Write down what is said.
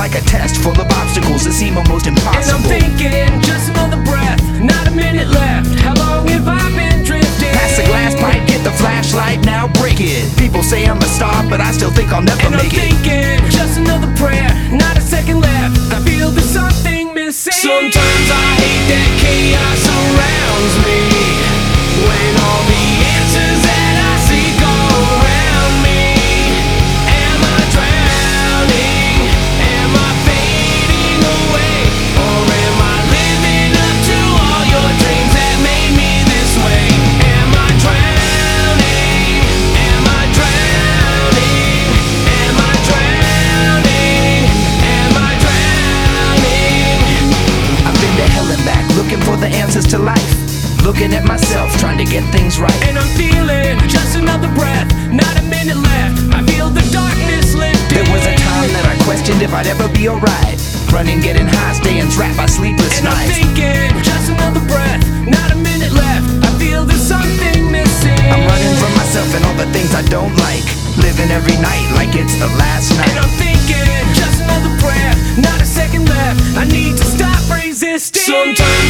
like a test full of obstacles that seem almost impossible. And I'm thinking, just another breath, not a minute left. How long have I been drifting? Pass the glass pipe, get the flashlight, now break it. People say I'm a star, but I still think I'll never And I'm make it. thinking, just another prayer, not a second left. I feel there's something missing. Sometimes I hate that chaos surrounds me, when all the answers that I see go around me. Am I drowning? Am I fading away? Or am I living up to all your dreams that made me this way? Am I drowning? Am I drowning? Am I drowning? Am I drowning? I've been to hell and back, looking for the answers to life. Looking at myself, trying to get things right. And I'm feeling just another breath, not a minute left. I feel the darkness lifting. There was a time that I questioned if I'd ever be alright. Running, getting high, staying trapped by sleepless And I'm nights. thinking, just another breath, not a minute left. I feel there's something missing. I'm running from myself and all the things I don't like. Living every night like it's the last And night. I'm thinking, just another breath, not a second left. I need to stop resisting. Sometimes